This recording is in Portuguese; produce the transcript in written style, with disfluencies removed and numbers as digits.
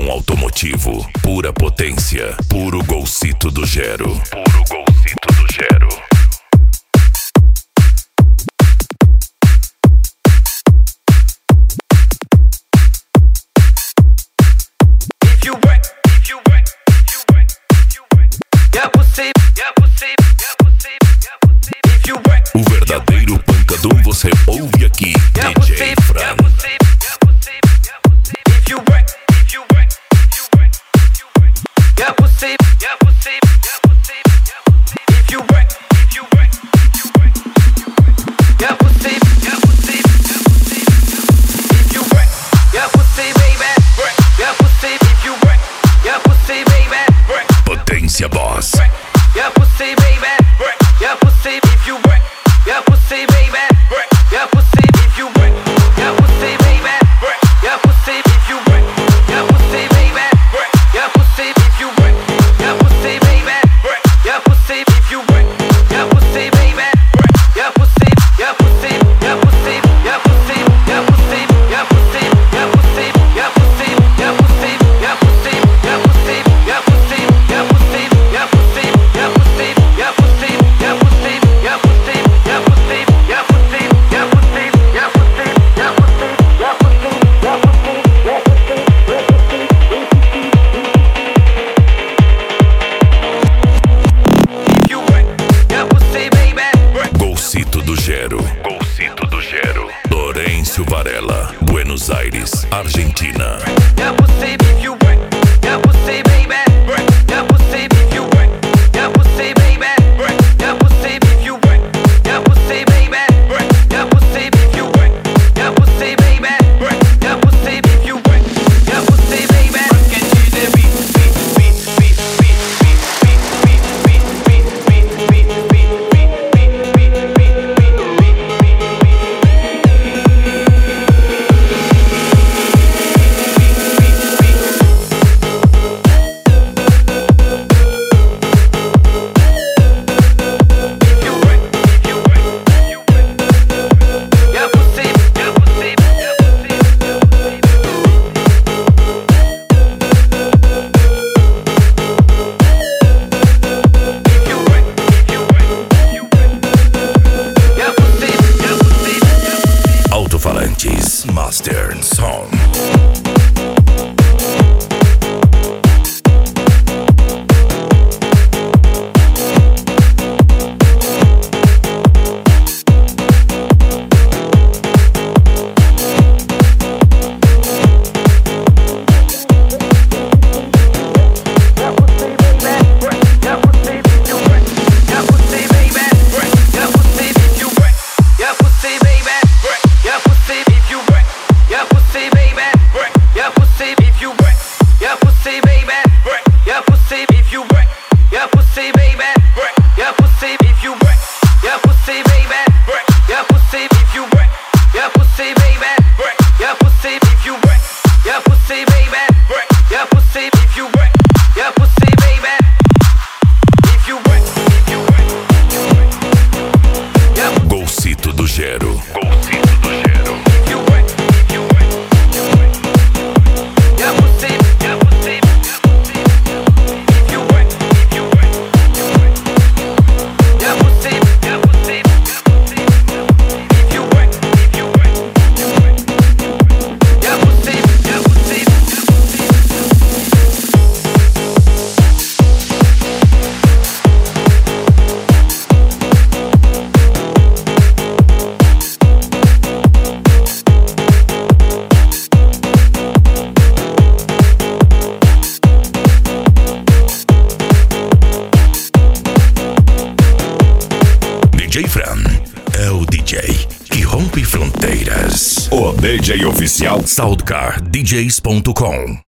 som automotivo, pura potência, puro Golcito do Gero. Puro Golcito do Gero. O verdadeiro pancadão você ouve aqui, DJ Fran. Potência Boss. Golcito do Gero. Golcito do Gero. Lourenço Varela, Buenos Aires, Argentina. Alto-falantes Master Som. Golcito do Gero. Golcito do Gero. DJ Fran é o DJ que rompe fronteiras. O DJ oficial SoundCardDJs.com.